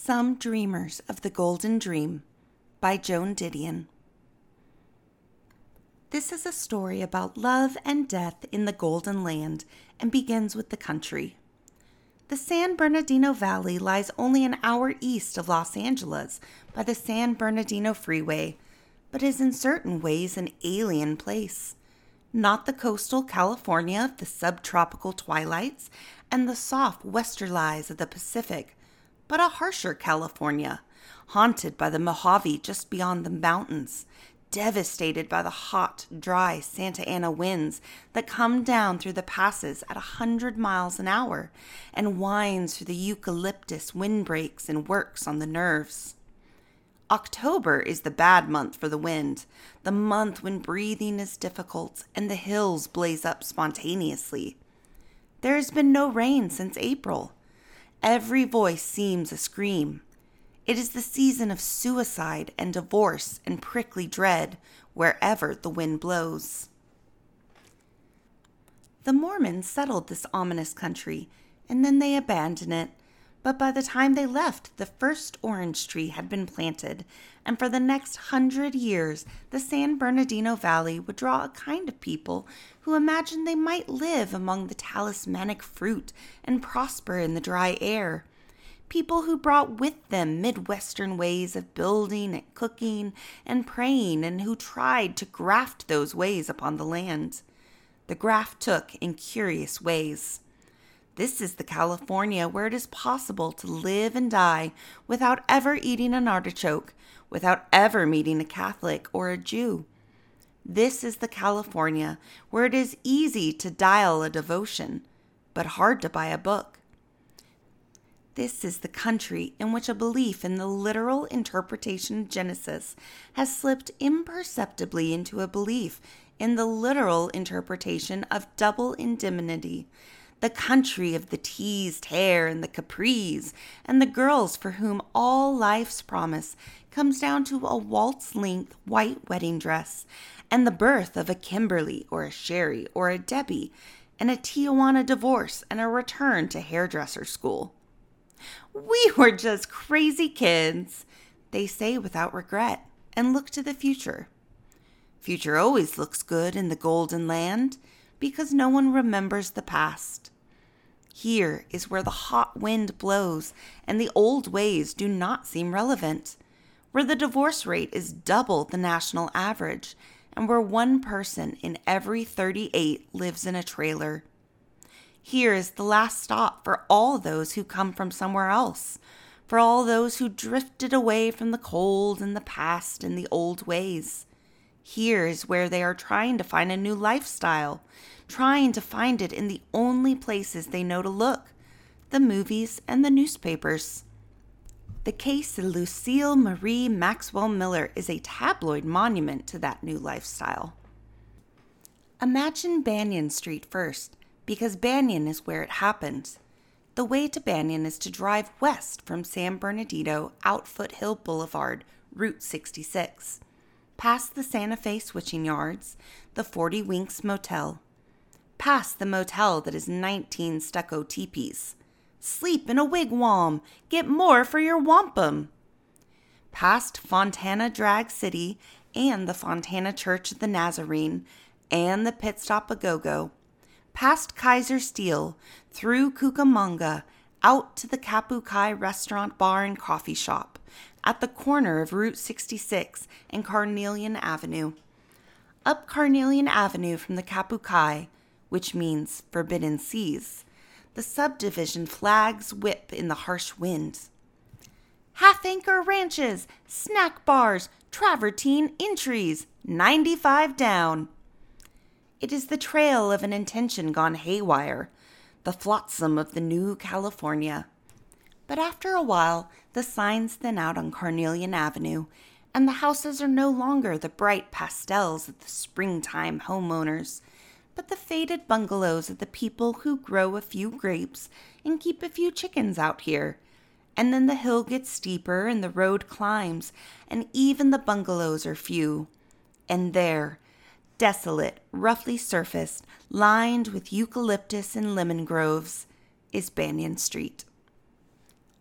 Some Dreamers of the Golden Dream by Joan Didion. This is a story about love and death in the Golden Land and begins with the country. The San Bernardino Valley lies only an hour east of Los Angeles by the San Bernardino Freeway, but is in certain ways an alien place. Not the coastal California of the subtropical twilights and the soft westerlies of the Pacific, but a harsher California, haunted by the Mojave just beyond the mountains, devastated by the hot, dry Santa Ana winds that come down through the passes at 100 miles an hour and winds through the eucalyptus windbreaks and works on the nerves. October is the bad month for the wind, the month when breathing is difficult and the hills blaze up spontaneously. There has been no rain since April. Every voice seems a scream. It is the season of suicide and divorce and prickly dread wherever the wind blows. The Mormons settled this ominous country, and then they abandoned it. But by the time they left, the first orange tree had been planted, and for the next 100 years, the San Bernardino Valley would draw a kind of people who imagined they might live among the talismanic fruit and prosper in the dry air. People who brought with them Midwestern ways of building and cooking and praying, and who tried to graft those ways upon the land. The graft took in curious ways. This is the California where it is possible to live and die without ever eating an artichoke, without ever meeting a Catholic or a Jew. This is the California where it is easy to dial a devotion, but hard to buy a book. This is the country in which a belief in the literal interpretation of Genesis has slipped imperceptibly into a belief in the literal interpretation of double indemnity. The country of the teased hair and the capris, and the girls for whom all life's promise comes down to a waltz-length white wedding dress, and the birth of a Kimberly or a Sherry or a Debbie, and a Tijuana divorce and a return to hairdresser school. We were just crazy kids, they say without regret, and look to the future. Future always looks good in the Golden Land, because no one remembers the past. Here is where the hot wind blows and the old ways do not seem relevant, where the divorce rate is double the national average, and where one person in every 38 lives in a trailer. Here is the last stop for all those who come from somewhere else, for all those who drifted away from the cold and the past and the old ways. Here is where they are trying to find a new lifestyle, trying to find it in the only places they know to look, the movies and the newspapers. The case of Lucille Marie Maxwell Miller is a tabloid monument to that new lifestyle. Imagine Banyan Street first, because Banyan is where it happened. The way to Banyan is to drive west from San Bernardino out Foothill Boulevard, Route 66. Past the Santa Fe switching yards, the 40 Winks Motel. Past the motel that is 19 stucco teepees. Sleep in a wigwam. Get more for your wampum. Past Fontana Drag City and the Fontana Church of the Nazarene and the Pit Stop A-Go-Go. Past Kaiser Steel, through Cucamonga, out to the Kapukai Restaurant, Bar, and Coffee Shop, at the corner of Route 66 and Carnelian Avenue. Up Carnelian Avenue from the Kapukai, which means Forbidden Seas, the subdivision flags whip in the harsh wind. Half-acre ranches, snack bars, travertine entries, 95 down. It is the trail of an intention gone haywire, the flotsam of the new California. But after a while, the signs thin out on Carnelian Avenue, and the houses are no longer the bright pastels of the springtime homeowners, but the faded bungalows of the people who grow a few grapes and keep a few chickens out here. And then the hill gets steeper and the road climbs, and even the bungalows are few. And there, desolate, roughly surfaced, lined with eucalyptus and lemon groves, is Banyan Street.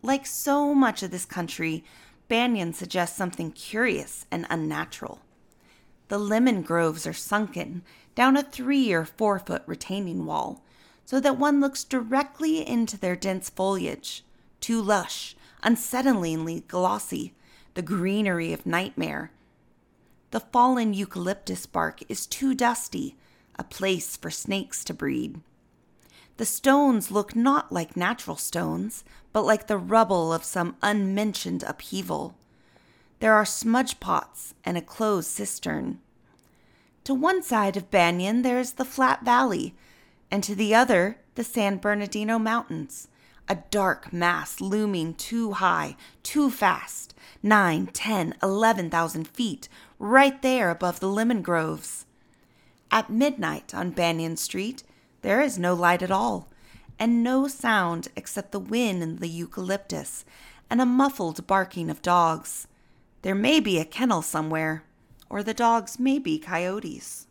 Like so much of this country, Banyan suggests something curious and unnatural. The lemon groves are sunken down a 3 or 4 foot retaining wall, so that one looks directly into their dense foliage, too lush, unsettlingly glossy, the greenery of nightmare. The fallen eucalyptus bark is too dusty, a place for snakes to breed. The stones look not like natural stones, but like the rubble of some unmentioned upheaval. There are smudge pots and a closed cistern. To one side of Banyan there is the flat valley, and to the other the San Bernardino Mountains, a dark mass looming too high, too fast, 9, 10, 11,000 feet, right there above the lemon groves. At midnight on Banyan Street, there is no light at all, and no sound except the wind in the eucalyptus and a muffled barking of dogs. There may be a kennel somewhere, or the dogs may be coyotes.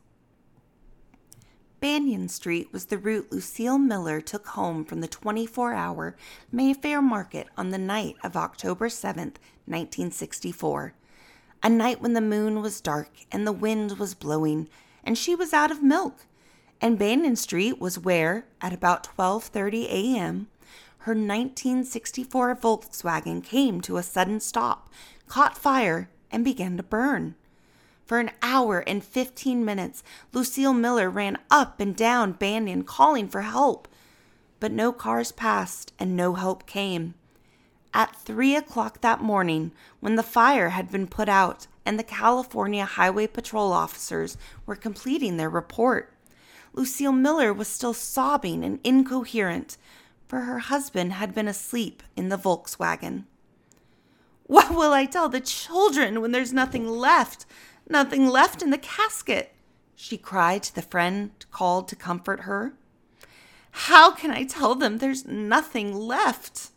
Banyan Street was the route Lucille Miller took home from the 24-hour Mayfair Market on the night of October 7th, 1964, a night when the moon was dark and the wind was blowing, and she was out of milk. And Banyan Street was where, at about 12:30 a.m., her 1964 Volkswagen came to a sudden stop, caught fire, and began to burn. For an hour and 15 minutes, Lucille Miller ran up and down Banyan calling for help. But no cars passed and no help came. At 3 o'clock that morning, when the fire had been put out and the California Highway Patrol officers were completing their report, Lucille Miller was still sobbing and incoherent, for her husband had been asleep in the Volkswagen. "What will I tell the children when there's nothing left? Nothing left in the casket," she cried to the friend called to comfort her. "How can I tell them there's nothing left?"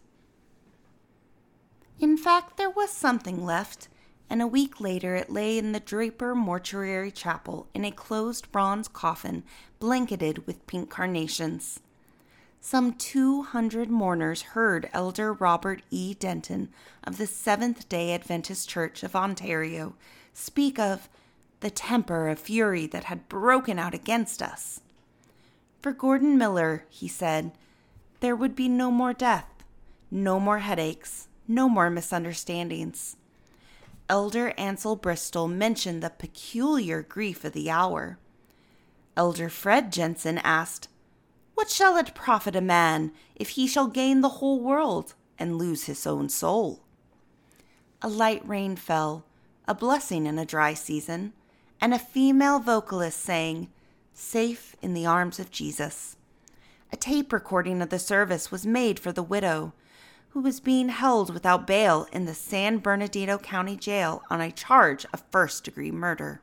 In fact, there was something left, and a week later it lay in the Draper Mortuary Chapel in a closed bronze coffin blanketed with pink carnations. Some 200 mourners heard Elder Robert E. Denton of the Seventh-day Adventist Church of Ontario speak of the temper of fury that had broken out against us. For Gordon Miller, he said, there would be no more death, no more headaches, no more misunderstandings. Elder Ansel Bristol mentioned the peculiar grief of the hour. Elder Fred Jensen asked, "What shall it profit a man if he shall gain the whole world and lose his own soul?" A light rain fell, a blessing in a dry season, and a female vocalist sang, "Safe in the Arms of Jesus." A tape recording of the service was made for the widow, who was being held without bail in the San Bernardino County Jail on a charge of first-degree murder.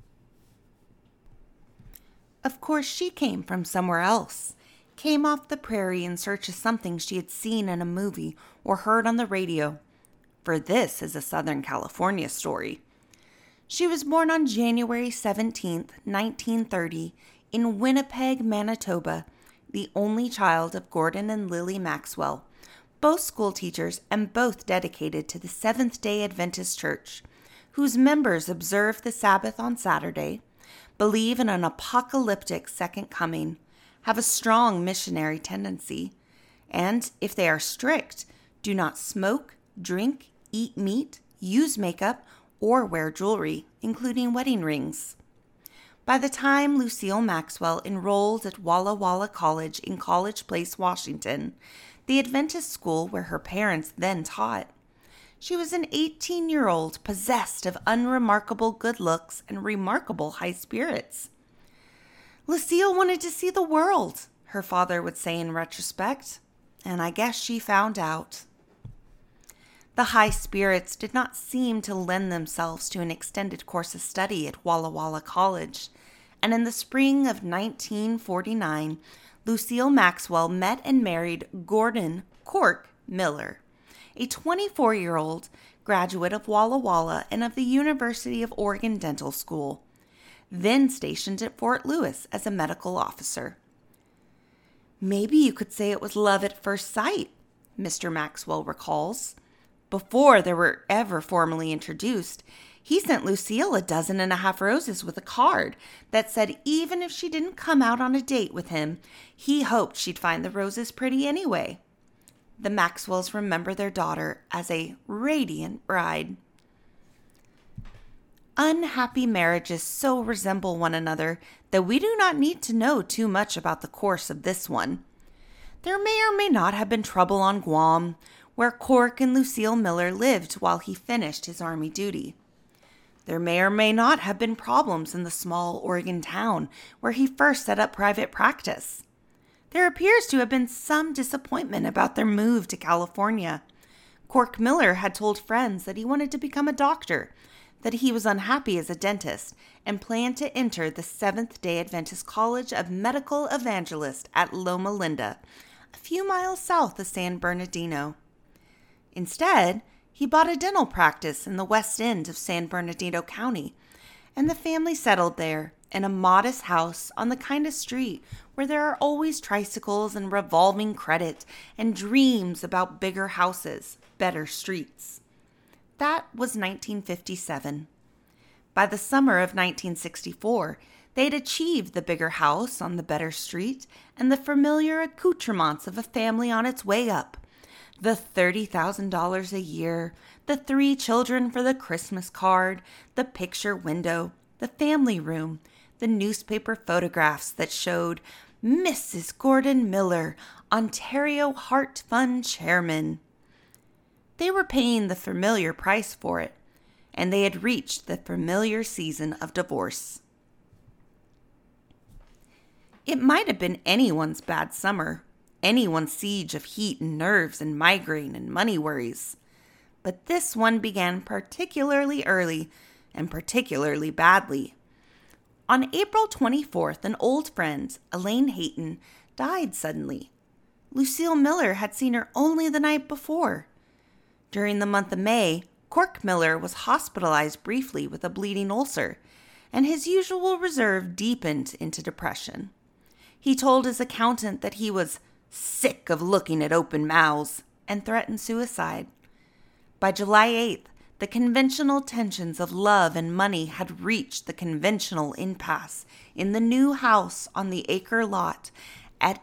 Of course, she came from somewhere else, came off the prairie in search of something she had seen in a movie or heard on the radio, for this is a Southern California story. She was born on January 17th, 1930, in Winnipeg, Manitoba, the only child of Gordon and Lily Maxwell, both school teachers and both dedicated to the Seventh-day Adventist Church, whose members observe the Sabbath on Saturday, believe in an apocalyptic second coming, have a strong missionary tendency, and, if they are strict, do not smoke, drink, eat meat, use makeup, or wear jewelry, including wedding rings. By the time Lucille Maxwell enrolled at Walla Walla College in College Place, Washington, the Adventist school where her parents then taught, she was an 18-year-old possessed of unremarkable good looks and remarkable high spirits. "Lucille wanted to see the world," her father would say in retrospect, and I guess she found out. The high spirits did not seem to lend themselves to an extended course of study at Walla Walla College, and in the spring of 1949, Lucille Maxwell met and married Gordon Cork Miller, a 24-year-old graduate of Walla Walla and of the University of Oregon Dental School, then stationed at Fort Lewis as a medical officer. "Maybe you could say it was love at first sight," Mr. Maxwell recalls. Before they were ever formally introduced, he sent Lucille 12 roses with a card that said even if she didn't come out on a date with him, he hoped she'd find the roses pretty anyway. The Maxwells remember their daughter as a radiant bride. Unhappy marriages so resemble one another that we do not need to know too much about the course of this one. There may or may not have been trouble on Guam, where Cork and Lucille Miller lived while he finished his Army duty. There may or may not have been problems in the small Oregon town where he first set up private practice. There appears to have been some disappointment about their move to California. Cork Miller had told friends that he wanted to become a doctor, that he was unhappy as a dentist, and planned to enter the Seventh-day Adventist College of Medical Evangelists at Loma Linda, a few miles south of San Bernardino. Instead, he bought a dental practice in the west end of San Bernardino County, and the family settled there in a modest house on the kind of street where there are always tricycles and revolving credit and dreams about bigger houses, better streets. That was 1957. By the summer of 1964, they'd achieved the bigger house on the better street and the familiar accoutrements of a family on its way up. The $30,000 a year, the 3 children for the Christmas card, the picture window, the family room, the newspaper photographs that showed Mrs. Gordon Miller, Ontario Heart Fund Chairman. They were paying the familiar price for it, and they had reached the familiar season of divorce. It might have been anyone's bad summer, anyone's siege of heat and nerves and migraine and money worries. But this one began particularly early and particularly badly. On April 24th, an old friend, Elaine Hayton, died suddenly. Lucille Miller had seen her only the night before. During the month of May, Cork Miller was hospitalized briefly with a bleeding ulcer, and his usual reserve deepened into depression. He told his accountant that he was sick of looking at open mouths and threatened suicide. By July 8th, the conventional tensions of love and money had reached the conventional impasse in the new house on the acre lot at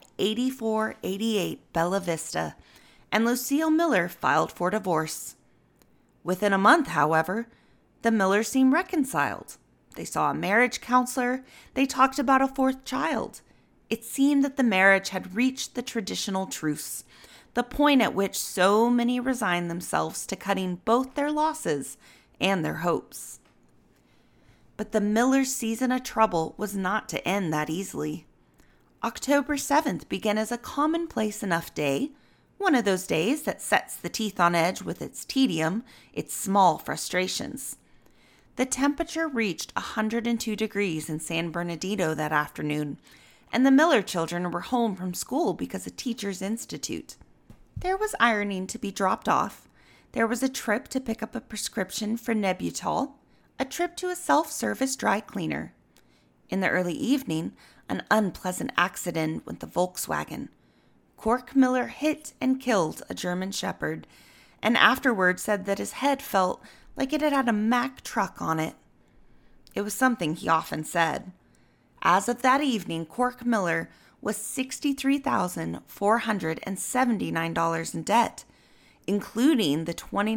8488 Bella Vista, and Lucille Miller filed for divorce. Within a month, however, the Millers seemed reconciled. They saw a marriage counselor. They talked about a 4th child. It seemed that the marriage had reached the traditional truce, the point at which so many resigned themselves to cutting both their losses and their hopes. But the Millers' season of trouble was not to end that easily. October 7th began as a commonplace enough day, one of those days that sets the teeth on edge with its tedium, its small frustrations. The temperature reached 102 degrees in San Bernardino that afternoon, and the Miller children were home from school because of Teachers Institute. There was ironing to be dropped off. There was a trip to pick up a prescription for Nebutol, a trip to a self-service dry cleaner. In the early evening, an unpleasant accident with the Volkswagen. Cork Miller hit and killed a German shepherd, and afterward said that his head felt like it had had a Mack truck on it. It was something he often said. As of that evening, Cork Miller was $63,479 in debt, including the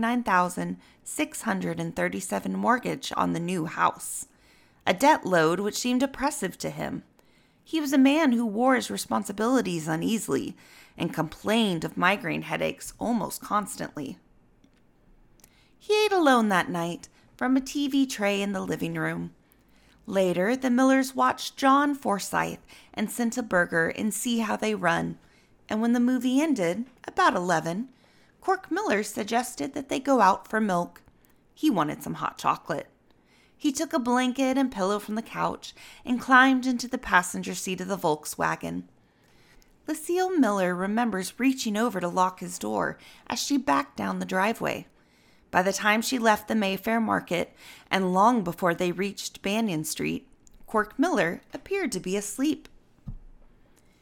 $29,637 mortgage on the new house, a debt load which seemed oppressive to him. He was a man who wore his responsibilities uneasily and complained of migraine headaches almost constantly. He ate alone that night from a TV tray in the living room. Later, the Millers watched John Forsythe and sent a burger and See How They Run, and when the movie ended, about 11, Cork Miller suggested that they go out for milk. He wanted some hot chocolate. He took a blanket and pillow from the couch and climbed into the passenger seat of the Volkswagen. Lucille Miller remembers reaching over to lock his door as she backed down the driveway. By the time she left the Mayfair Market, and long before they reached Banyan Street, Cork Miller appeared to be asleep.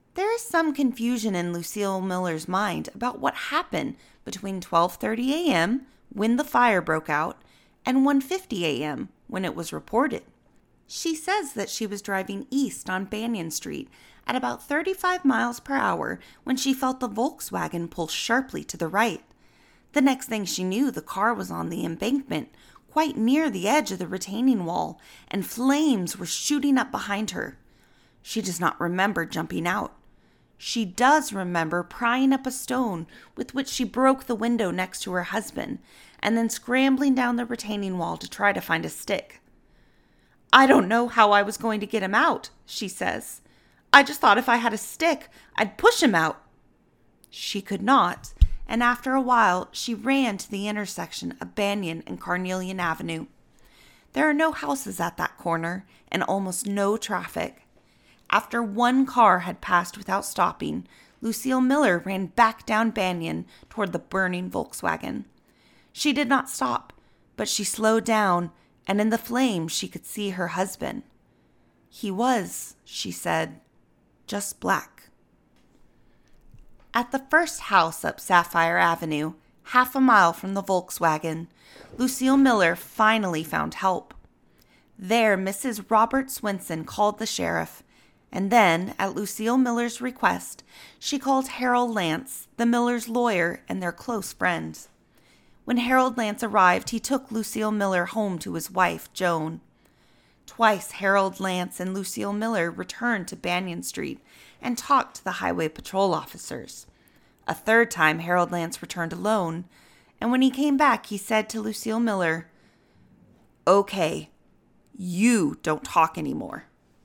There is some confusion in Lucille Miller's mind about what happened between 12:30 a.m., when the fire broke out, and 1:50 a.m., when it was reported. She says that she was driving east on Banyan Street at about 35 miles per hour when she felt the Volkswagen pull sharply to the right. The next thing she knew, the car was on the embankment, quite near the edge of the retaining wall, and flames were shooting up behind her. She does not remember jumping out. She does remember prying up a stone with which she broke the window next to her husband, and then scrambling down the retaining wall to try to find a stick. "I don't know how I was going to get him out," she says. "I just thought if I had a stick, I'd push him out." She could not, and after a while, she ran to the intersection of Banyan and Carnelian Avenue. There are no houses at that corner and almost no traffic. After one car had passed without stopping, Lucille Miller ran back down Banyan toward the burning Volkswagen. She did not stop, but she slowed down, and in the flames she could see her husband. He was, she said, just black. At the first house up Sapphire Avenue, half a mile from the Volkswagen, Lucille Miller finally found help. There, Mrs. Robert Swenson called the sheriff, and then, at Lucille Miller's request, she called Harold Lance, the Millers' lawyer and their close friend. When Harold Lance arrived, he took Lucille Miller home to his wife, Joan. Twice, Harold Lance and Lucille Miller returned to Banyan Street and talked to the highway patrol officers. A third time, Harold Lance returned alone, and when he came back, he said to Lucille Miller, "Okay, you don't talk anymore."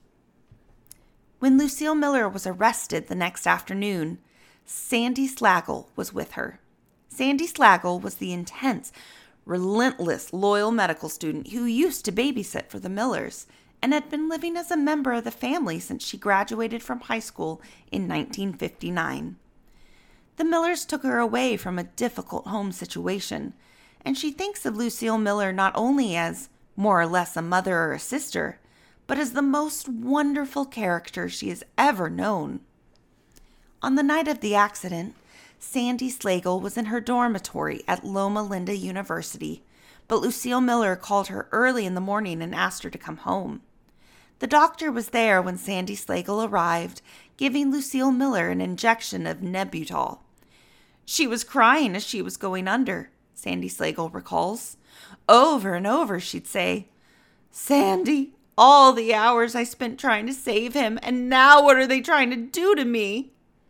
When Lucille Miller was arrested the next afternoon, Sandy Slagle was with her. Sandy Slagle was the intense, relentless, loyal medical student who used to babysit for the Millers and had been living as a member of the family since she graduated from high school in 1959. The Millers took her away from a difficult home situation, and she thinks of Lucille Miller not only as more or less a mother or a sister, but as the most wonderful character she has ever known. On the night of the accident, Sandy Slagle was in her dormitory at Loma Linda University, but Lucille Miller called her early in the morning and asked her to come home. The doctor was there when Sandy Slagle arrived, giving Lucille Miller an injection of Nembutal. "She was crying as she was going under," Sandy Slagle recalls. "Over and over she'd say, 'Sandy, all the hours I spent trying to save him, and now what are they trying to do to me?'"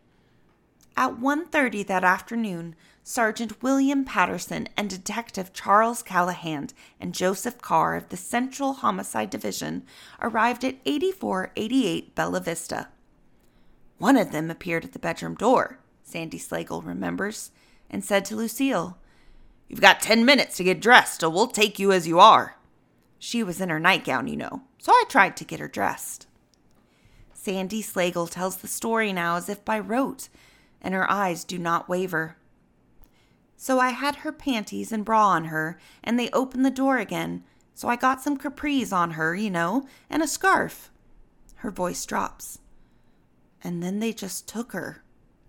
At 1:30 that afternoon, Sergeant William Patterson and Detective Charles Callahan and Joseph Carr of the Central Homicide Division arrived at 8488 Bella Vista. "One of them appeared at the bedroom door," Sandy Slagle remembers, and said to Lucille, "You've got 10 minutes to get dressed, or we'll take you as you are." She was in her nightgown, you know, so I tried to get her dressed. Sandy Slagle tells the story now as if by rote, and her eyes do not waver. "So I had her panties and bra on her, and they opened the door again, so I got some capris on her, you know, and a scarf." Her voice drops. "And then they just took her."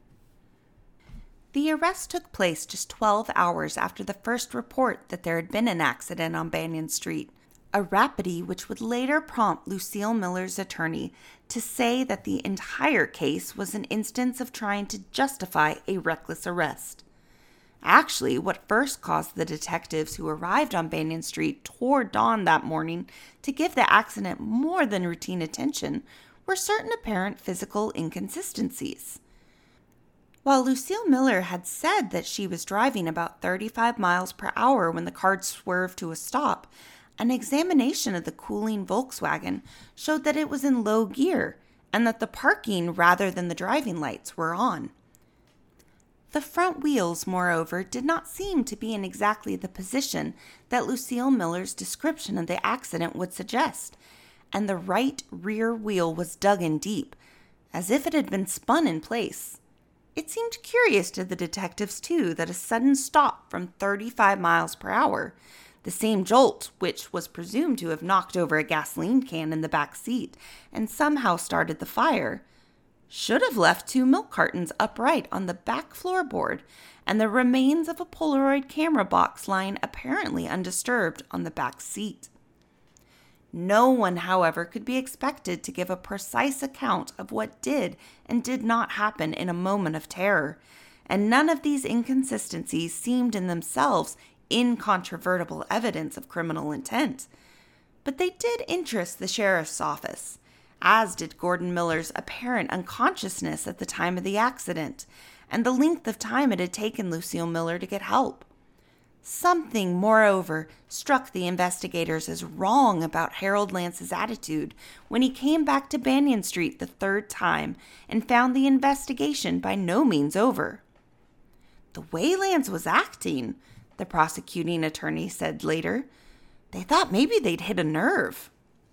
The arrest took place just 12 hours after the first report that there had been an accident on Banyan Street, a rapidity which would later prompt Lucille Miller's attorney to say that the entire case was an instance of trying to justify a reckless arrest. Actually, what first caused the detectives who arrived on Banyan Street toward dawn that morning to give the accident more than routine attention were certain apparent physical inconsistencies. While Lucille Miller had said that she was driving about 35 miles per hour when the car swerved to a stop, an examination of the cooling Volkswagen showed that it was in low gear and that the parking rather than the driving lights were on. The front wheels, moreover, did not seem to be in exactly the position that Lucille Miller's description of the accident would suggest, and the right rear wheel was dug in deep, as if it had been spun in place. It seemed curious to the detectives, too, that a sudden stop from 35 miles per hour, the same jolt which was presumed to have knocked over a gasoline can in the back seat and somehow started the fire, should have left 2 milk cartons upright on the back floorboard and the remains of a Polaroid camera box lying apparently undisturbed on the back seat. No one, however, could be expected to give a precise account of what did and did not happen in a moment of terror, and none of these inconsistencies seemed in themselves incontrovertible evidence of criminal intent. But they did interest the sheriff's office, as did Gordon Miller's apparent unconsciousness at the time of the accident, and the length of time it had taken Lucille Miller to get help. Something, moreover, struck the investigators as wrong about Harold Lance's attitude when he came back to Banyan Street the 3rd time and found the investigation by no means over. "The way Lance was acting," the prosecuting attorney said later, "they thought maybe they'd hit a nerve."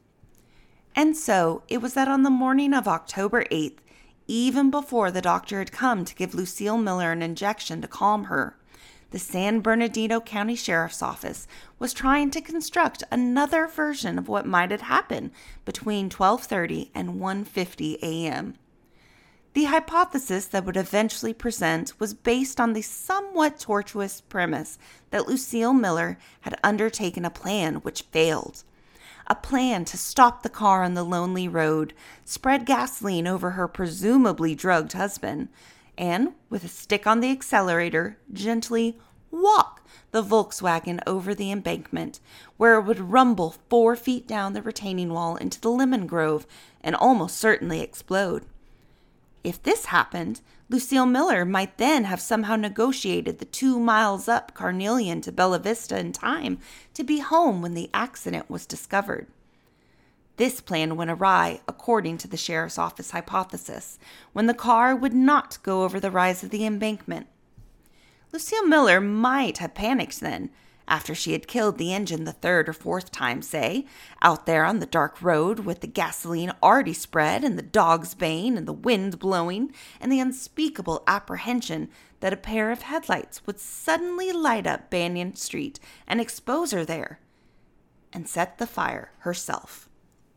And so it was that on the morning of October 8th, even before the doctor had come to give Lucille Miller an injection to calm her, the San Bernardino County Sheriff's Office was trying to construct another version of what might have happened between 12:30 and 1:50 a.m. The hypothesis that would eventually present was based on the somewhat tortuous premise that Lucille Miller had undertaken a plan which failed. A plan to stop the car on the lonely road, spread gasoline over her presumably drugged husband, and, with a stick on the accelerator, gently walk the Volkswagen over the embankment, where it would rumble 4 feet down the retaining wall into the lemon grove and almost certainly explode. If this happened, Lucille Miller might then have somehow negotiated the 2 miles up Carnelian to Bella Vista in time to be home when the accident was discovered. This plan went awry, according to the sheriff's office hypothesis, when the car would not go over the rise of the embankment. Lucille Miller might have panicked then, after she had killed the engine the 3rd or 4th time, say, out there on the dark road with the gasoline already spread and the dogs baying and the wind blowing and the unspeakable apprehension that a pair of headlights would suddenly light up Banyan Street and expose her there, and set the fire herself.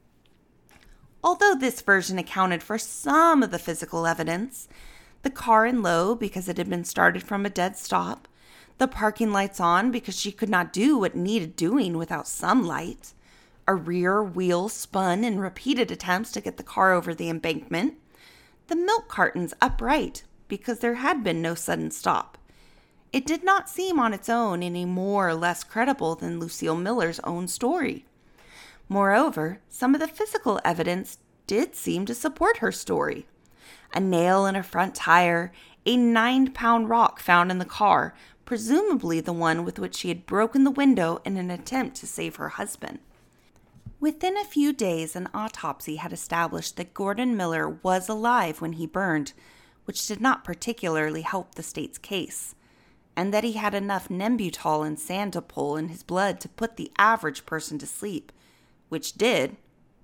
Although this version accounted for some of the physical evidence, the car in low because it had been started from a dead stop, the parking lights on because she could not do what needed doing without some light, a rear wheel spun in repeated attempts to get the car over the embankment, the milk cartons upright because there had been no sudden stop. It did not seem on its own any more or less credible than Lucille Miller's own story. Moreover, some of the physical evidence did seem to support her story. A nail in a front tire, a 9-pound rock found in the car, presumably the one with which she had broken the window in an attempt to save her husband. Within a few days, an autopsy had established that Gordon Miller was alive when he burned, which did not particularly help the state's case, and that he had enough Nembutal and Sandopol in his blood to put the average person to sleep, which did.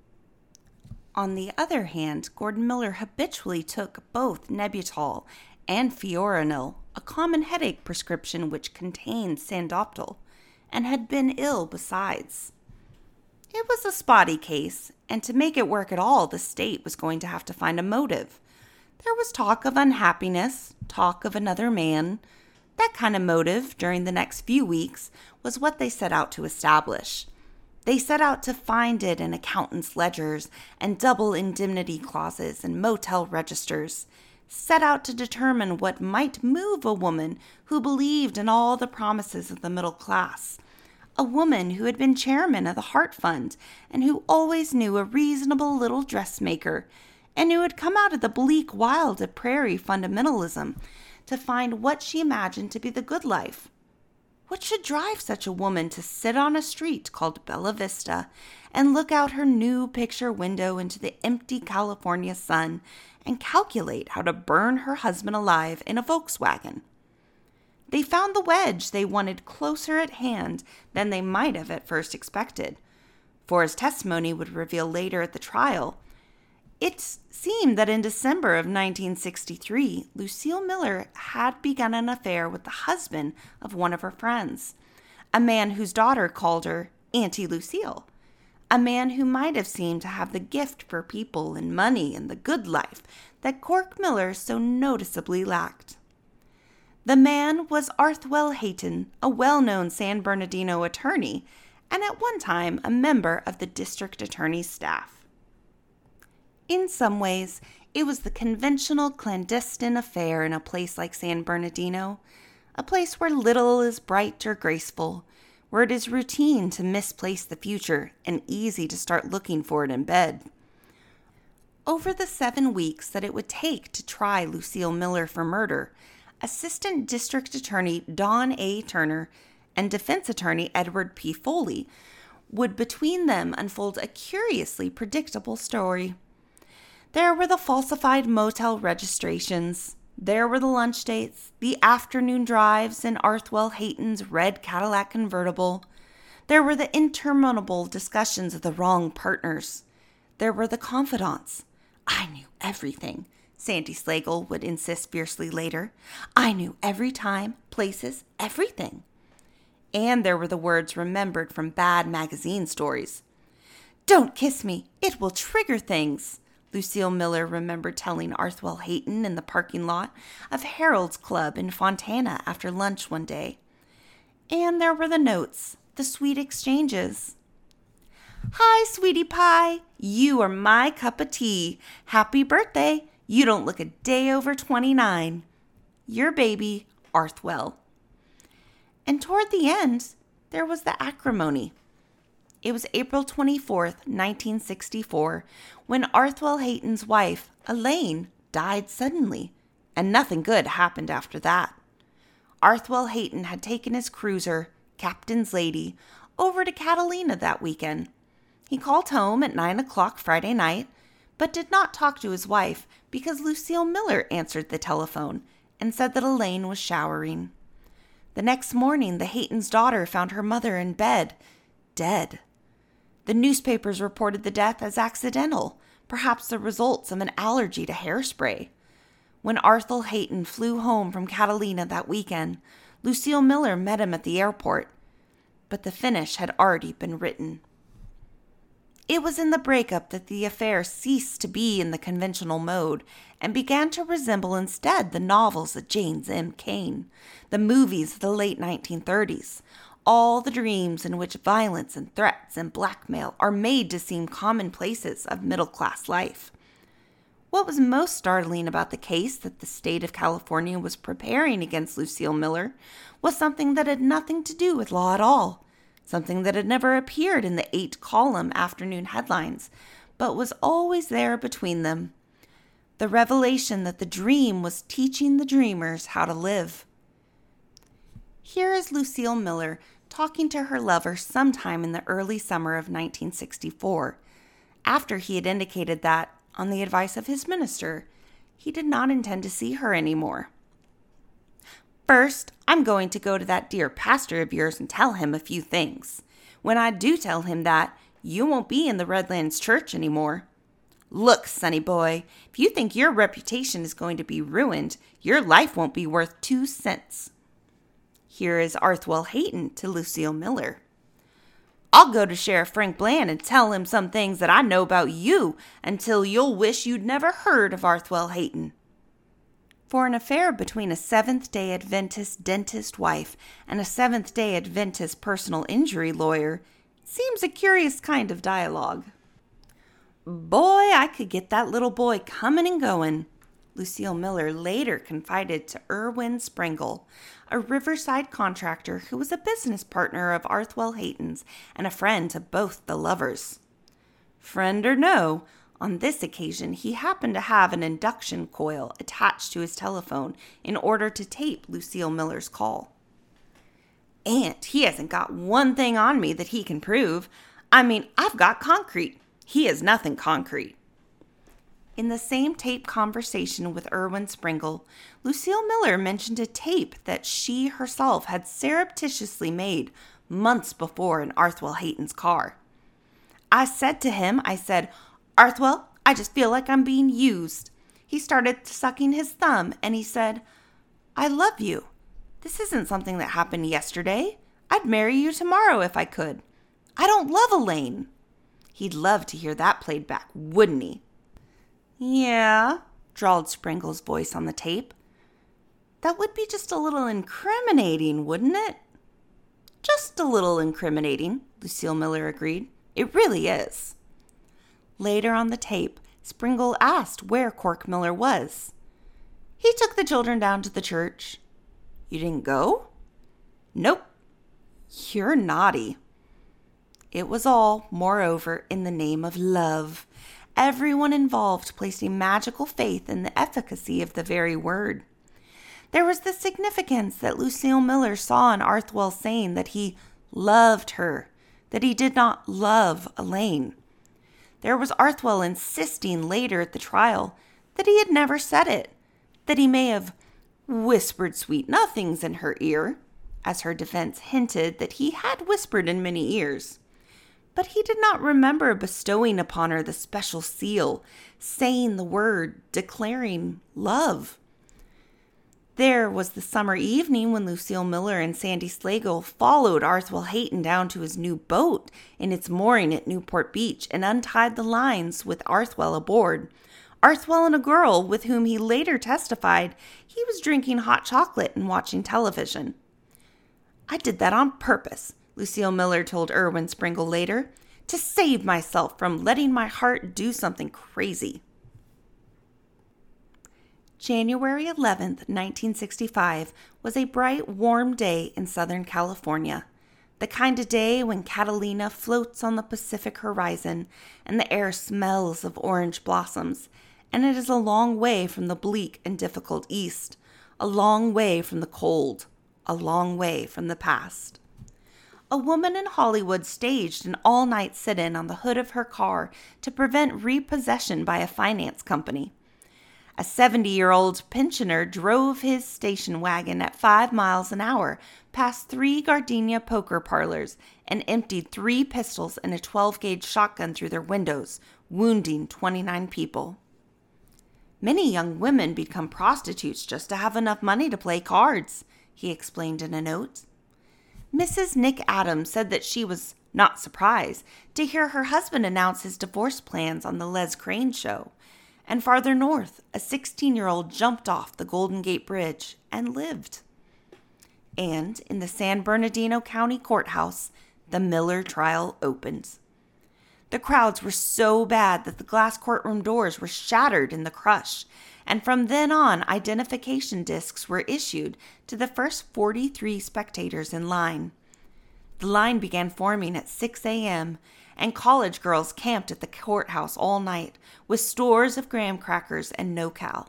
On the other hand, Gordon Miller habitually took both Nembutal and Fioronil, a common headache prescription which contained Sandopol, and had been ill besides. It was a spotty case, and to make it work at all, the state was going to have to find a motive. There was talk of unhappiness, talk of another man. That kind of motive, during the next few weeks, was what they set out to establish. They set out to find it in accountants' ledgers and double indemnity clauses and motel registers, set out to determine what might move a woman who believed in all the promises of the middle class, a woman who had been chairman of the Heart Fund and who always knew a reasonable little dressmaker, and who had come out of the bleak wild of prairie fundamentalism to find what she imagined to be the good life. What should drive such a woman to sit on a street called Bella Vista and look out her new picture window into the empty California sun and calculate how to burn her husband alive in a Volkswagen? They found the wedge they wanted closer at hand than they might have at first expected, for as testimony would reveal later at the trial, it seemed that in December of 1963, Lucille Miller had begun an affair with the husband of one of her friends, a man whose daughter called her Auntie Lucille, a man who might have seemed to have the gift for people and money and the good life that Cork Miller so noticeably lacked. The man was Arthwell Hayton, a well-known San Bernardino attorney, and at one time a member of the district attorney's staff. In some ways, it was the conventional clandestine affair in a place like San Bernardino, a place where little is bright or graceful, where it is routine to misplace the future and easy to start looking for it in bed. Over the 7 weeks that it would take to try Lucille Miller for murder, Assistant District Attorney Don A. Turner and Defense Attorney Edward P. Foley would between them unfold a curiously predictable story. There were the falsified motel registrations. There were the lunch dates, the afternoon drives in Arthwell Hayton's red Cadillac convertible. There were the interminable discussions of the wrong partners. There were the confidants. I knew everything, Sandy Slagle would insist fiercely later. I knew every time, places, everything. And there were the words remembered from bad magazine stories. "Don't kiss me. It will trigger things," Lucille Miller remembered telling Arthwell Hayton in the parking lot of Harold's Club in Fontana after lunch one day. And there were the notes, the sweet exchanges. "Hi, sweetie pie. You are my cup of tea. Happy birthday. You don't look a day over 29. Your baby, Arthwell." And toward the end, there was the acrimony. It was April 24th, 1964, when Arthwell Hayton's wife, Elaine, died suddenly, and nothing good happened after that. Arthwell Hayton had taken his cruiser, Captain's Lady, over to Catalina that weekend. He called home at 9 o'clock Friday night, but did not talk to his wife because Lucille Miller answered the telephone and said that Elaine was showering. The next morning, the Haytons' daughter found her mother in bed, dead. The newspapers reported the death as accidental, perhaps the results of an allergy to hairspray. When Arthwell Hayton flew home from Catalina that weekend, Lucille Miller met him at the airport, but the finish had already been written. It was in the breakup that the affair ceased to be in the conventional mode and began to resemble instead the novels of James M. Cain, the movies of the late 1930s, all the dreams in which violence and threats and blackmail are made to seem commonplaces of middle-class life. What was most startling about the case that the state of California was preparing against Lucille Miller was something that had nothing to do with law at all. Something that had never appeared in the 8-column afternoon headlines, but was always there between them. The revelation that the dream was teaching the dreamers how to live. Here is Lucille Miller talking to her lover sometime in the early summer of 1964, after he had indicated that, on the advice of his minister, he did not intend to see her anymore. "First, I'm going to go to that dear pastor of yours and tell him a few things. When I do tell him that, you won't be in the Redlands Church anymore. Look, sonny boy, if you think your reputation is going to be ruined, your life won't be worth 2 cents. Here is Arthwell Hayton to Lucille Miller. "I'll go to Sheriff Frank Bland and tell him some things that I know about you until you'll wish you'd never heard of Arthwell Hayton." For an affair between a Seventh-day Adventist dentist wife and a Seventh-day Adventist personal injury lawyer, it seems a curious kind of dialogue. "Boy, I could get that little boy coming and going," Lucille Miller later confided to Erwin Sprengle, a Riverside contractor who was a business partner of Arthwell Hayton's and a friend to both the lovers. Friend or no, on this occasion, he happened to have an induction coil attached to his telephone in order to tape Lucille Miller's call. "Aunt, he hasn't got one thing on me that he can prove. I mean, I've got concrete. He has nothing concrete." In the same tape conversation with Erwin Sprengle, Lucille Miller mentioned a tape that she herself had surreptitiously made months before in Arthwell Hayton's car. "I said to him, Arthwell, I just feel like I'm being used." He started sucking his thumb and he said, "I love you. This isn't something that happened yesterday. I'd marry you tomorrow if I could. I don't love Elaine." He'd love to hear that played back, wouldn't he? Yeah, drawled Springle's voice on the tape. That would be just a little incriminating, wouldn't it? Just a little incriminating, Lucille Miller agreed. It really is. Later on the tape, Springle asked where Cork Miller was. He took the children down to the church. You didn't go? Nope. You're naughty. It was all, moreover, in the name of love. Everyone involved placed a magical faith in the efficacy of the very word. There was the significance that Lucille Miller saw in Arthwell saying that he loved her, that he did not love Elaine. There was Arthwell insisting later at the trial that he had never said it, that he may have whispered sweet nothings in her ear, as her defense hinted that he had whispered in many ears. But he did not remember bestowing upon her the special seal, saying the word, declaring love. There was the summer evening when Lucille Miller and Sandy Slagle followed Arthwell Hayton down to his new boat in its mooring at Newport Beach and untied the lines with Arthwell aboard. Arthwell and a girl with whom he later testified he was drinking hot chocolate and watching television. I did that on purpose, Lucille Miller told Erwin Springle later, to save myself from letting my heart do something crazy. January 11th, 1965 was a bright, warm day in Southern California. The kind of day when Catalina floats on the Pacific horizon and the air smells of orange blossoms, and it is a long way from the bleak and difficult East, a long way from the cold, a long way from the past. A woman in Hollywood staged an all-night sit-in on the hood of her car to prevent repossession by a finance company. A 70-year-old pensioner drove his station wagon at 5 miles an hour past 3 gardenia poker parlors and emptied 3 pistols and a 12-gauge shotgun through their windows, wounding 29 people. Many young women become prostitutes just to have enough money to play cards, he explained in a note. Mrs. Nick Adams said that she was not surprised to hear her husband announce his divorce plans on the Les Crane show. And farther north, a 16-year-old jumped off the Golden Gate Bridge and lived. And in the San Bernardino County Courthouse, the Miller trial opened. The crowds were so bad that the glass courtroom doors were shattered in the crush, and from then on, identification discs were issued to the first 43 spectators in line. The line began forming at 6 a.m., and college girls camped at the courthouse all night with stores of graham crackers and no-cal.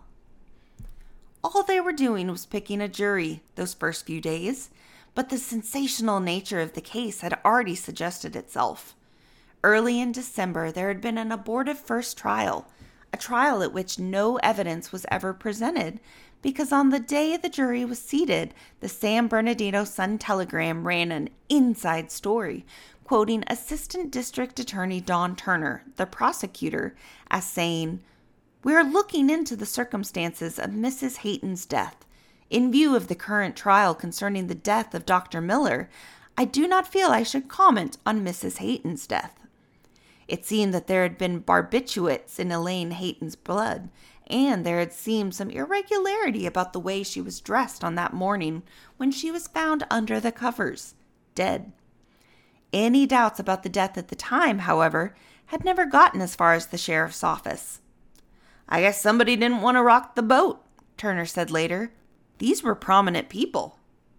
All they were doing was picking a jury those first few days, but the sensational nature of the case had already suggested itself. Early in December, there had been an abortive first trial, a trial at which no evidence was ever presented, because on the day the jury was seated, the San Bernardino Sun-Telegram ran an inside story, quoting Assistant District Attorney Don Turner, the prosecutor, as saying, "We are looking into the circumstances of Mrs. Hayton's death. In view of the current trial concerning the death of Dr. Miller, I do not feel I should comment on Mrs. Hayton's death." It seemed that there had been barbiturates in Elaine Hayton's blood, and there had seemed some irregularity about the way she was dressed on that morning when she was found under the covers, dead. Any doubts about the death at the time, however, had never gotten as far as the sheriff's office. "I guess somebody didn't want to rock the boat," Turner said later. "These were prominent people."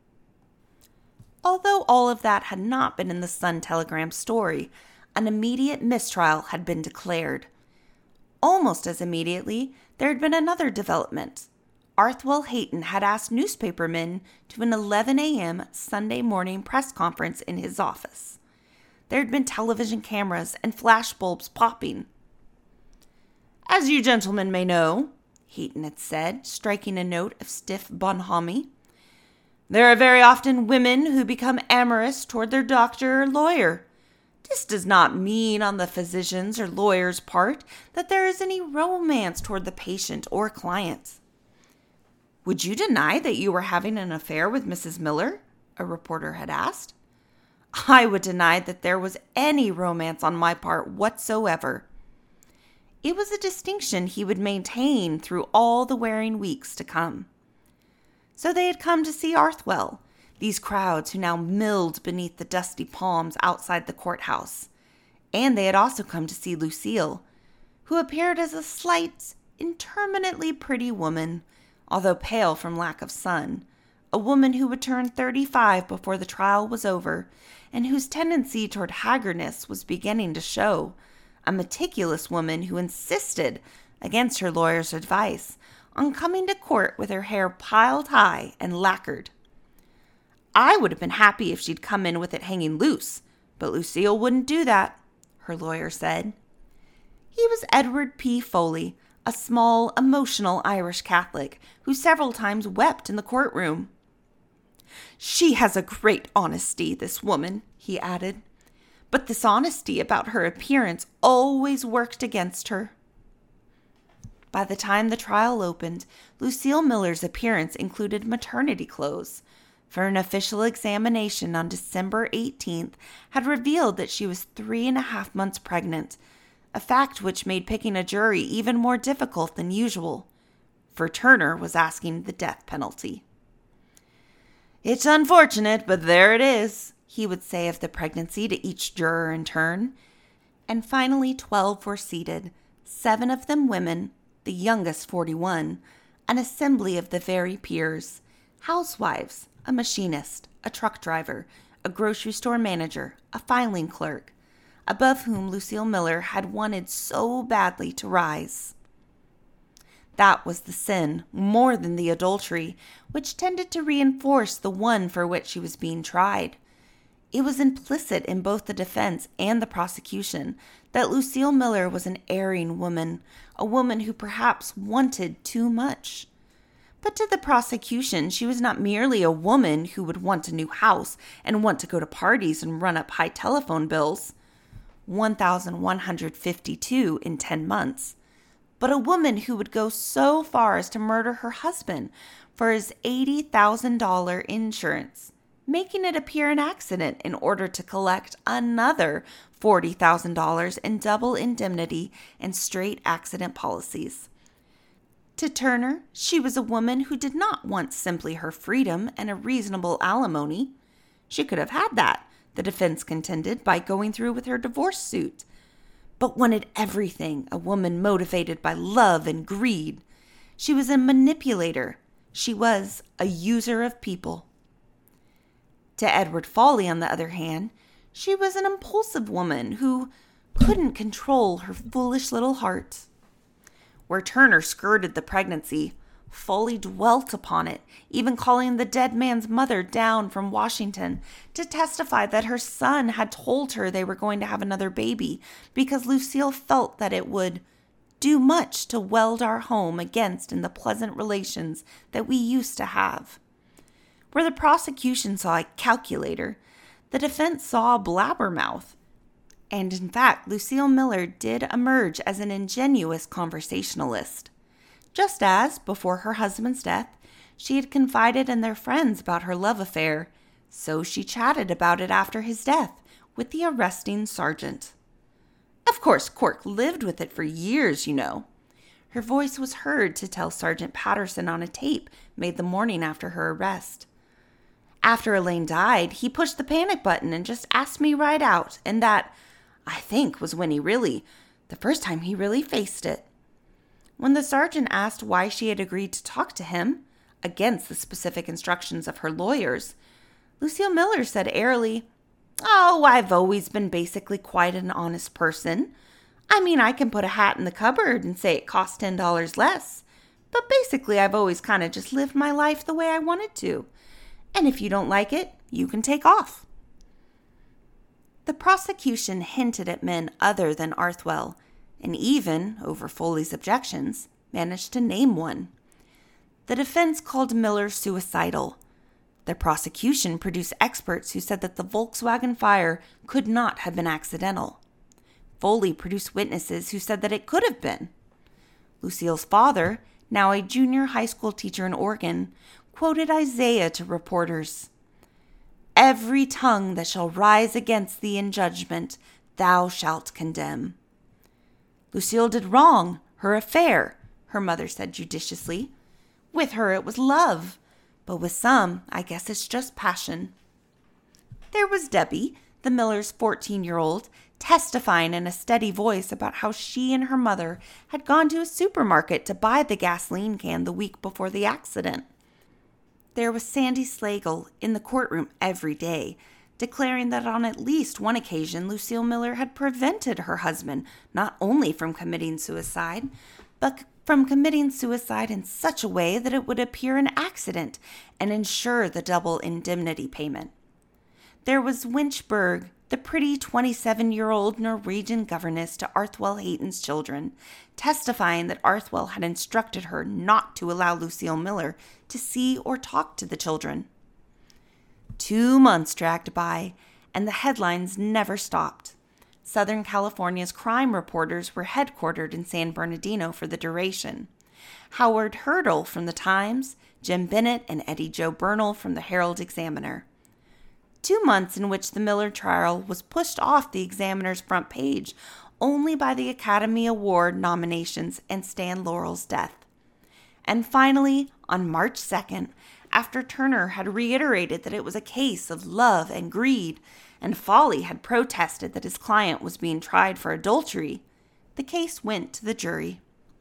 Although all of that had not been in the Sun-Telegram story, an immediate mistrial had been declared. Almost as immediately, there had been another development. Arthwell Hayton had asked newspapermen to an 11 a.m. Sunday morning press conference in his office. There had been television cameras and flash bulbs popping. "As you gentlemen may know," Hayton had said, striking a note of stiff bonhomie, "there are very often women who become amorous toward their doctor or lawyer. This does not mean on the physician's or lawyer's part that there is any romance toward the patient or client." "Would you deny that you were having an affair with Mrs. Miller?" a reporter had asked. I would deny that there was any romance on my part whatsoever. It was a distinction he would maintain through all the wearing weeks to come. So they had come to see Arthwell, these crowds who now milled beneath the dusty palms outside the courthouse. And they had also come to see Lucille, who appeared as a slight, interminably pretty woman, although pale from lack of sun, a woman who would turn 35 before the trial was over, and whose tendency toward haggardness was beginning to show, a meticulous woman who insisted, against her lawyer's advice, on coming to court with her hair piled high and lacquered. I would have been happy if she'd come in with it hanging loose, but Lucille wouldn't do that, her lawyer said. He was Edward P. Foley, a small, emotional Irish Catholic who several times wept in the courtroom. She has a great honesty, this woman, he added, but this honesty about her appearance always worked against her. By the time the trial opened, Lucille Miller's appearance included maternity clothes, for an official examination on December 18th had revealed that she was 3.5 months pregnant, a fact which made picking a jury even more difficult than usual, for Turner was asking the death penalty. It's unfortunate, but there it is, he would say of the pregnancy to each juror in turn. And finally 12 were seated, 7 of them women, the youngest 41, an assembly of the very peers, housewives, a machinist, a truck driver, a grocery store manager, a filing clerk, above whom Lucille Miller had wanted so badly to rise. That was the sin, more than the adultery, which tended to reinforce the one for which she was being tried. It was implicit in both the defense and the prosecution that Lucille Miller was an erring woman, a woman who perhaps wanted too much. But to the prosecution, she was not merely a woman who would want a new house and want to go to parties and run up high telephone bills, 1,152 in 10 months, but a woman who would go so far as to murder her husband for his $80,000 insurance, making it appear an accident in order to collect another $40,000 in double indemnity and straight accident policies. To Turner, she was a woman who did not want simply her freedom and a reasonable alimony. She could have had that, the defense contended, by going through with her divorce suit, but wanted everything, a woman motivated by love and greed. She was a manipulator. She was a user of people. To Edward Foley, on the other hand, she was an impulsive woman who couldn't control her foolish little heart. Where Turner skirted the pregnancy, Foley dwelt upon it, even calling the dead man's mother down from Washington to testify that her son had told her they were going to have another baby because Lucille felt that it would do much to weld our home against in the pleasant relations that we used to have. Where the prosecution saw a calculator, the defense saw a blabbermouth. And in fact, Lucille Miller did emerge as an ingenuous conversationalist. Just as, before her husband's death, she had confided in their friends about her love affair, so she chatted about it after his death with the arresting sergeant. Of course, Cork lived with it for years, you know. Her voice was heard to tell Sergeant Patterson on a tape made the morning after her arrest. After Elaine died, he pushed the panic button and just asked me right out, and that, I think, was when the first time he really faced it. When the sergeant asked why she had agreed to talk to him, against the specific instructions of her lawyers, Lucille Miller said airily, "Oh, I've always been basically quite an honest person. I mean, I can put a hat in the cupboard and say it costs $10 less, but basically I've always kind of just lived my life the way I wanted to. And if you don't like it, you can take off." The prosecution hinted at men other than Arthwell, and even, over Foley's objections, managed to name one. The defense called Miller suicidal. The prosecution produced experts who said that the Volkswagen fire could not have been accidental. Foley produced witnesses who said that it could have been. Lucille's father, now a junior high school teacher in Oregon, quoted Isaiah to reporters. every tongue that shall rise against thee in judgment, thou shalt condemn. Lucille did wrong, her affair, her mother said judiciously. With her it was love, but with some, I guess it's just passion. There was Debbie, the miller's 14-year-old, testifying in a steady voice about how she and her mother had gone to a supermarket to buy the gasoline can the week before the accident. There was Sandy Slagle in the courtroom every day, declaring that on at least one occasion Lucille Miller had prevented her husband not only from committing suicide, but from committing suicide in such a way that it would appear an accident and ensure the double indemnity payment. There was Winchberg, the pretty 27-year-old Norwegian governess to Arthwell Hayton's children, testifying that Arthwell had instructed her not to allow Lucille Miller to see or talk to the children. 2 months dragged by, and the headlines never stopped. Southern California's crime reporters were headquartered in San Bernardino for the duration. Howard Hurdle from the Times, Jim Bennett and Eddie Joe Bernal from the Herald Examiner. 2 months in which the Miller trial was pushed off the Examiner's front page only by the Academy Award nominations and Stan Laurel's death. And finally, on March 2nd, after Turner had reiterated that it was a case of love and greed, and Foley had protested that his client was being tried for adultery, the case went to the jury.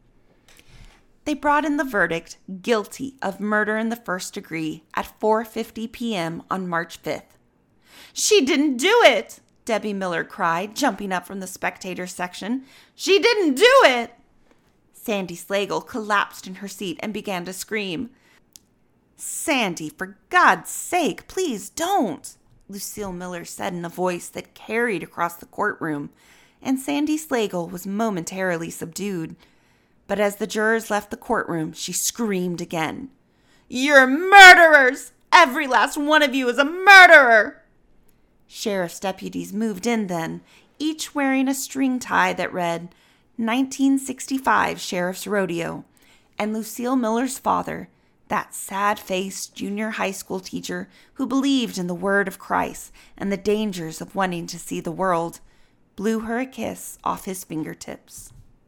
They brought in the verdict, guilty of murder in the first degree, at 4:50 p.m. on March 5th. "She didn't do it!" Debbie Miller cried, jumping up from the spectator section. "She didn't do it!" Sandy Slagle collapsed in her seat and began to scream. "Sandy, for God's sake, please don't," Lucille Miller said in a voice that carried across the courtroom, and Sandy Slagle was momentarily subdued. But as the jurors left the courtroom, she screamed again. "You're murderers! Every last one of you is a murderer!" Sheriff's deputies moved in then, each wearing a string tie that read 1965 Sheriff's Rodeo, and Lucille Miller's father, that sad-faced junior high school teacher who believed in the word of Christ and the dangers of wanting to see the world, blew her a kiss off his fingertips.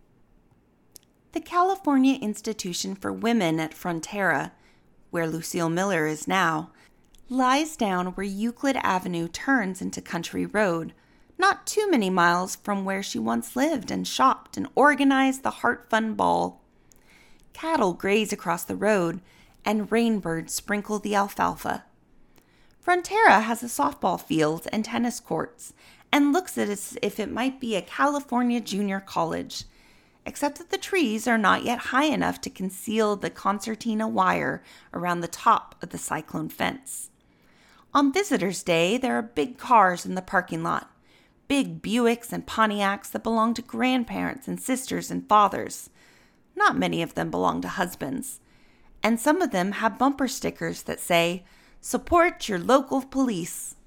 The California Institution for Women at Frontera, where Lucille Miller is now, lies down where Euclid Avenue turns into Country Road, not too many miles from where she once lived and shopped and organized the Heart Fun Ball. Cattle graze across the road, and rainbirds sprinkle the alfalfa. Frontera has a softball field and tennis courts, and looks as if it might be a California junior college, except that the trees are not yet high enough to conceal the concertina wire around the top of the cyclone fence. On Visitors' Day, there are big cars in the parking lot, big Buicks and Pontiacs that belong to grandparents and sisters and fathers. Not many of them belong to husbands. And some of them have bumper stickers that say, "Support your local police."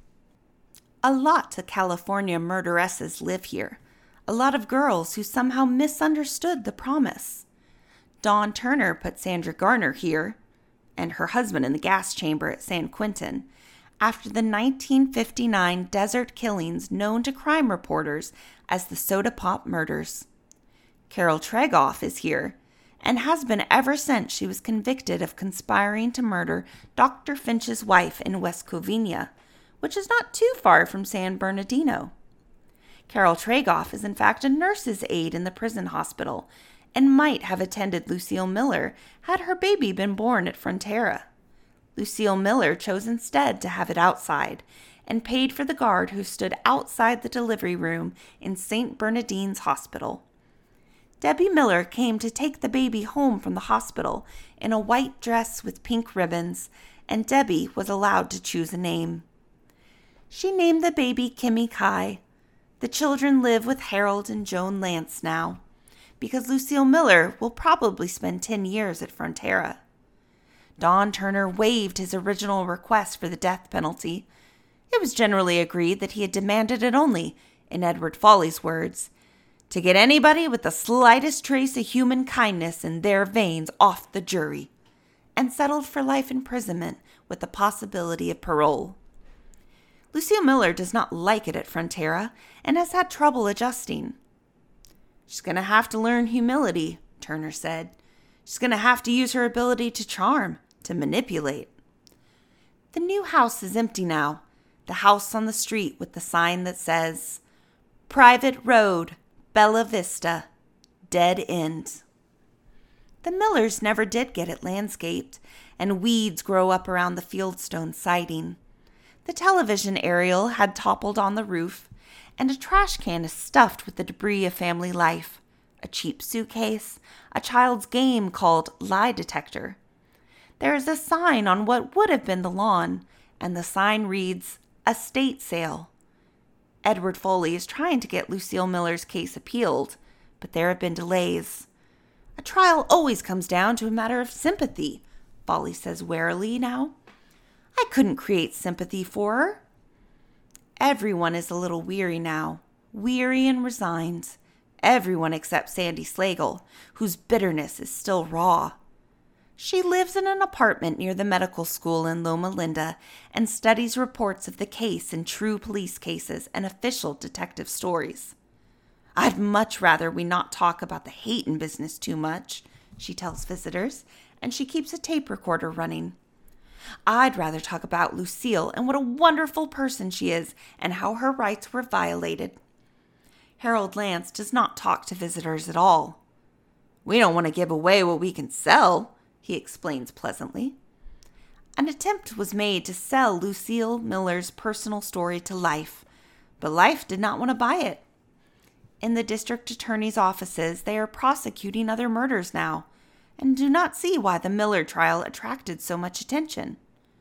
A lot of California murderesses live here. A lot of girls who somehow misunderstood the promise. Dawn Turner put Sandra Garner here, and her husband in the gas chamber at San Quentin, after the 1959 desert killings known to crime reporters as the Soda Pop Murders. Carol Tregoff is here, and has been ever since she was convicted of conspiring to murder Dr. Finch's wife in West Covina, which is not too far from San Bernardino. Carol Tregoff is in fact a nurse's aide in the prison hospital, and might have attended Lucille Miller had her baby been born at Frontera. Lucille Miller chose instead to have it outside, and paid for the guard who stood outside the delivery room in St. Bernardine's Hospital. Debbie Miller came to take the baby home from the hospital in a white dress with pink ribbons, and Debbie was allowed to choose a name. She named the baby Kimmy Kai. The children live with Harold and Joan Lance now, because Lucille Miller will probably spend 10 years at Frontera. Don Turner waived his original request for the death penalty. It was generally agreed that he had demanded it only, in Edward Foley's words, to get anybody with the slightest trace of human kindness in their veins off the jury, and settled for life imprisonment with the possibility of parole. Lucille Miller does not like it at Frontera and has had trouble adjusting. She's going to have to learn humility, Turner said. She's going to have to use her ability to charm, to manipulate. The new house is empty now. The house on the street with the sign that says, Private Road, Bella Vista, Dead End. The Millers never did get it landscaped, and weeds grow up around the Fieldstone siding. The television aerial had toppled on the roof, and a trash can is stuffed with the debris of family life. A cheap suitcase, a child's game called Lie Detector. There is a sign on what would have been the lawn, and the sign reads, Estate Sale. Edward Foley is trying to get Lucille Miller's case appealed, but there have been delays. A trial always comes down to a matter of sympathy, Foley says warily now. I couldn't create sympathy for her. Everyone is a little weary now, weary and resigned. Everyone except Sandy Slagle, whose bitterness is still raw. She lives in an apartment near the medical school in Loma Linda and studies reports of the case in true police cases and official detective stories. I'd much rather we not talk about the Hayton business too much, she tells visitors, and she keeps a tape recorder running. I'd rather talk about Lucille and what a wonderful person she is and how her rights were violated. Harold Lance does not talk to visitors at all. We don't want to give away what we can sell, he explains pleasantly. An attempt was made to sell Lucille Miller's personal story to Life, but Life did not want to buy it. In the district attorney's offices, they are prosecuting other murders now, and do not see why the Miller trial attracted so much attention.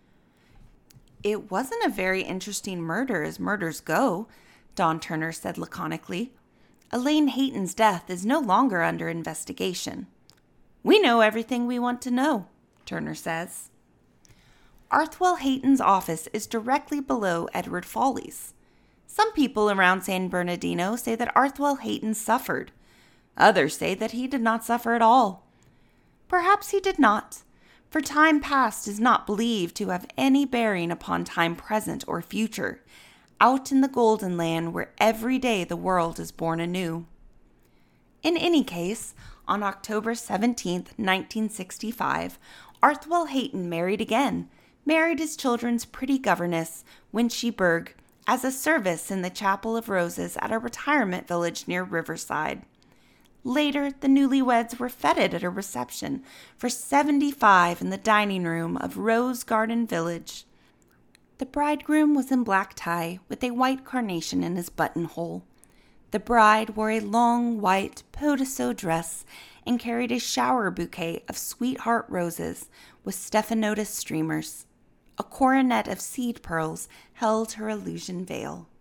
It wasn't a very interesting murder as murders go, Dawn Turner said laconically. Elaine Hayton's death is no longer under investigation. We know everything we want to know, Turner says. Arthwell Hayton's office is directly below Edward Foley's. Some people around San Bernardino say that Arthwell Hayton suffered. Others say that he did not suffer at all. Perhaps he did not, for time past is not believed to have any bearing upon time present or future, out in the golden land where every day the world is born anew. In any case, on October 17, 1965, Arthwell Hayton married again, married his children's pretty governess, Winchie Berg, as a service in the Chapel of Roses at a retirement village near Riverside. Later, the newlyweds were feted at a reception for 75 in the dining room of Rose Garden Village. The bridegroom was in black tie with a white carnation in his buttonhole. The bride wore a long white pot-de-sew dress and carried a shower bouquet of sweetheart roses with stephanotis streamers. A coronet of seed pearls held her illusion veil.